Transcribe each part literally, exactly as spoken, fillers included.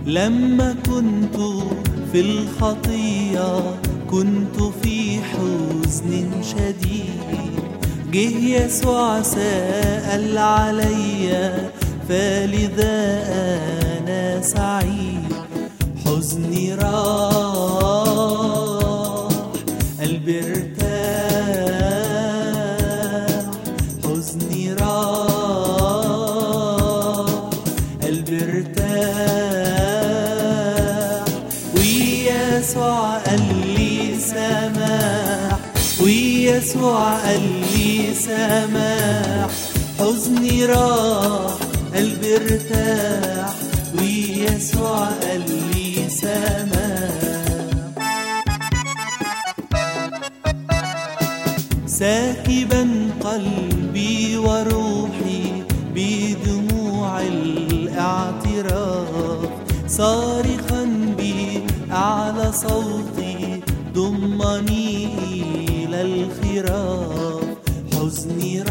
لما كنت في الخطية كنت في حزن شديد، جه يسوع سأل عليا فلذا أنا سعيد. حزني راح قلبي ارتاح، حزني راح قلبي ارتاح، ويسوع قال لي سماح، ويسوع قال لي سماح. حزني راح قلبي ارتاح، ويسوع قال لي سماح. ساكبا قلبي وروحي بدموع الاعتراف، صارخا بأعلى صوتي ضمني إلى الخراف. حزني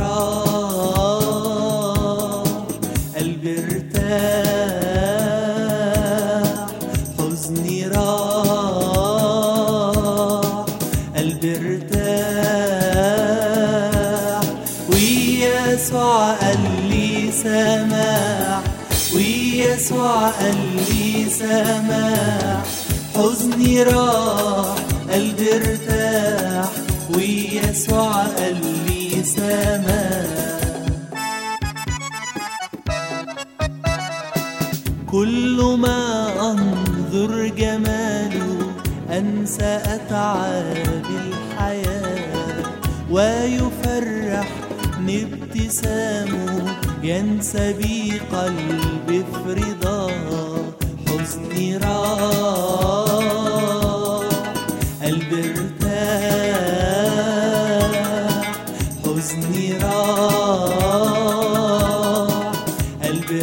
راح قلبي ارتاح، حزني راح قلبي ارتاح، ويسوع قال لي سماح، ويسوع قال لي سماح. حزني راح قلبي ارتاح، ويسوع قال لي سماح. كل ما أنظر جماله أنسى أتعاب الحياة، ويفرحني ابتسامه ينسى بي قلبي في رضاه. حزني راح قلبي ارتاح، حزني راح قلبي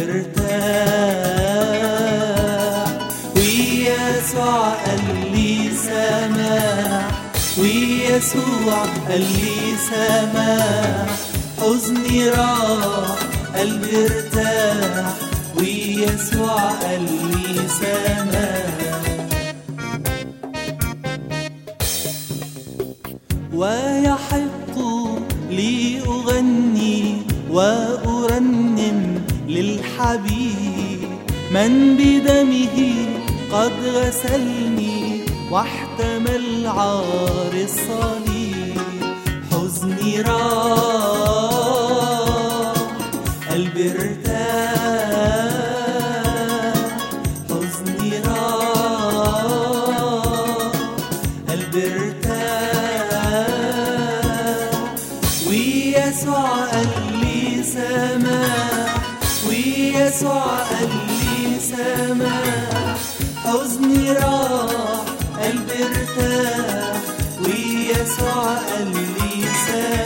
ارتاح، ويسوع قال لي سماح، ويسوع قال لي سماح. حزني راح قلبي ارتاح، ويسوع قال لي سماح. ويحق لي أغني وأرنم للحبيب، من بدمه قد غسلني واحتمل عار الصليب. حزني راح قلبي ارتاح، حزني راح قلبي ارتاح، ويسوع قال لي سماح، ويسوع قال لي سماح. حزني راح قلبي ارتاح، ويسوع قال لي سماح.